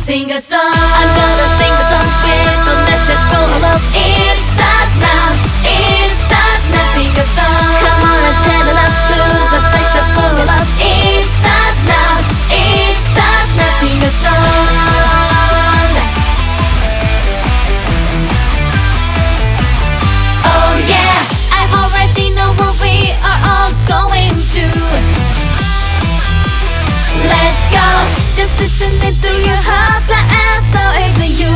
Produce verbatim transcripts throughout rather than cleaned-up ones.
Sing a song. I'm gonna sing a song with a message full of love. It starts now, it starts now. Sing a song. Come on and tell it up to the place that's full of love. It starts now, it starts now. Sing a song. Oh yeah, I already know where we are all going to. Let's go, just listen into your heart, the answer is in you.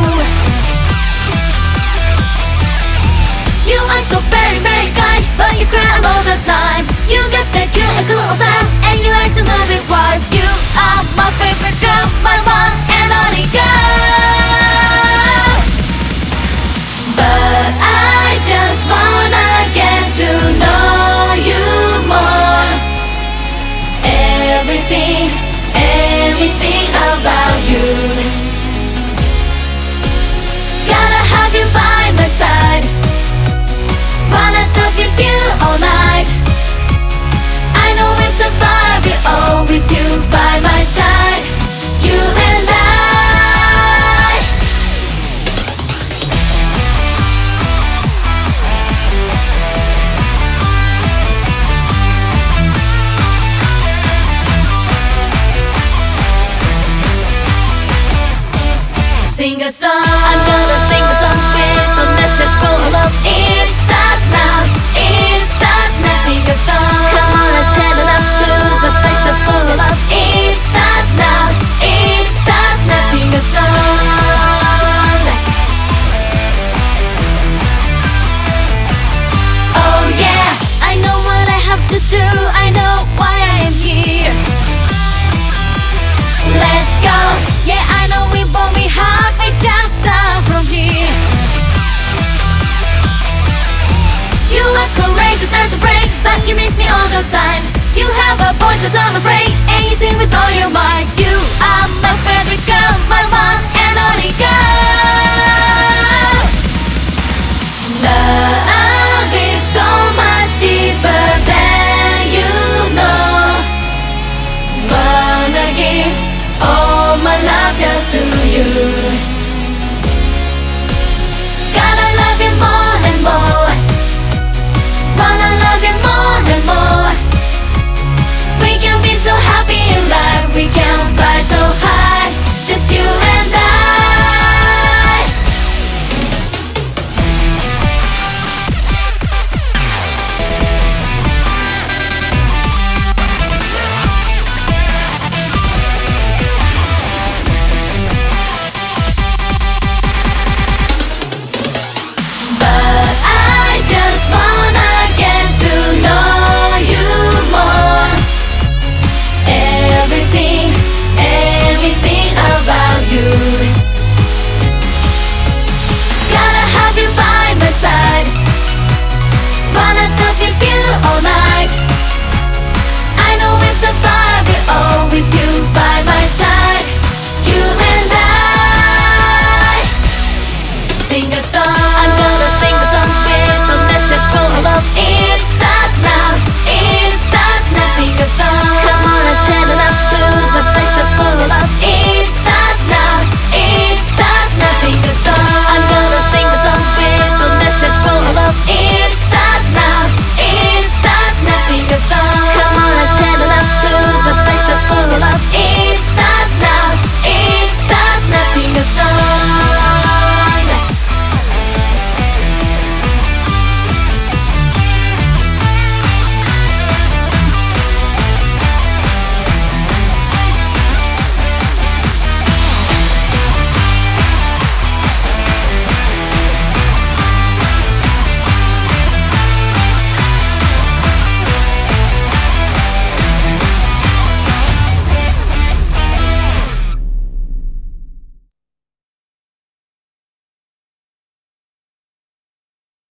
You are so very, very kind, but you cry all the time. You got that cute and cool sound, and you like to move it wild. You are my favorite girl, my one and only girl. But I just wanna get to know you more. Everything, everything about you. Gotta have you by my side. Wanna talk with you all night. I know we'll survive it all with you by my side. You and I. Sing a song. I'm gonna sing a song with a message full of love. It starts now, it starts now. Sing a song. Come on and tell it up to the place that's full of love. It starts now, it starts now. Sing a song. Oh yeah, I know what I have to do. I know why I am here. Let's go. Yeah, I know we won't be hard. We just start from here. You are courageous and so brave, but you miss me all the time. You have a voice that's unafraid, and you sing with all your might. You are my favorite girl, my one and only girl.